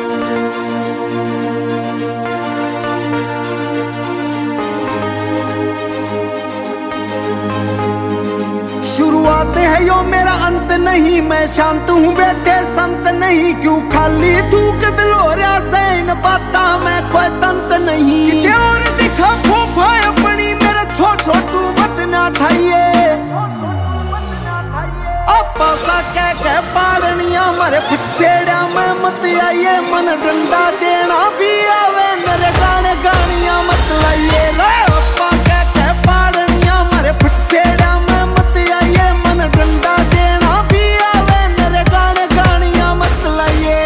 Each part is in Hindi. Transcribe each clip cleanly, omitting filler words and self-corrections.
शुरुआत है यो मेरा अंत नहीं, मैं शांत हूँ बैठे संत नहीं। क्यों खाली थूक बिलोरिया से इन बाता में कोई तंत नहीं। और दिखा फूफा अपनी मेरे छोटू मत ना ठाइए। पासा कह पालनिया मरे फिटेड़ा में मत आइए। मन डंडा देना भी आवे मेरे गाने गानिया मत लाइए। अपा कह पालनिया मरे फिटेड़ा में मत आइए। मन डंडा देना भी आवे मेरे गाने गानिया मत लाइए।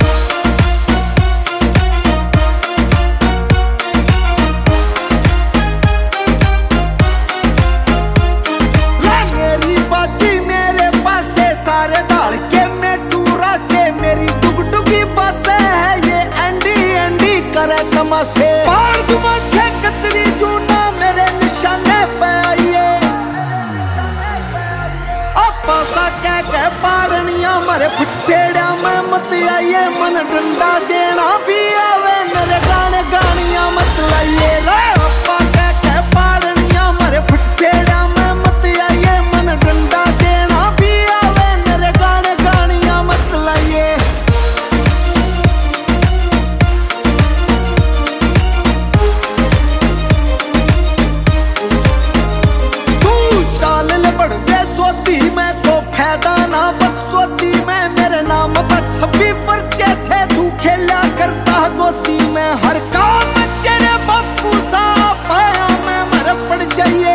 मेरी बाजी मेरे पासे सारे डाल के मैं टूरा से। मेरी डुगडुगी बातें है ये एंडी करे तमाशे। बाढ़ दुमाखे कचरी जूना मेरे निशाने पे आइए। अपा सा कह पालनिया मरे फिटेड़ा में मत आइए। मन डंडा देना भी आवे मेरे गाने गानिया मत लाइए। अपा कह पालनिया मरे फिटेड़ा में मत आइए। मन डंडा देना भी आवे मेरे गाने गानिया मत लाइए। तू चाल बड़वे सोती में को फायदा ना बकसोती में। मेरे नाम पर 26 पर्चे थे तू खेला करता गोती में। हर काम तेरे बापू सा पाया मैं मर पड़ जाइए।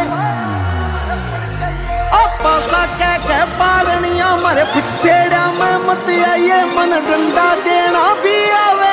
अपा सा कह पालनिया मरे फिटेड़ा में मत आइए। मन डंडा देना भी आवे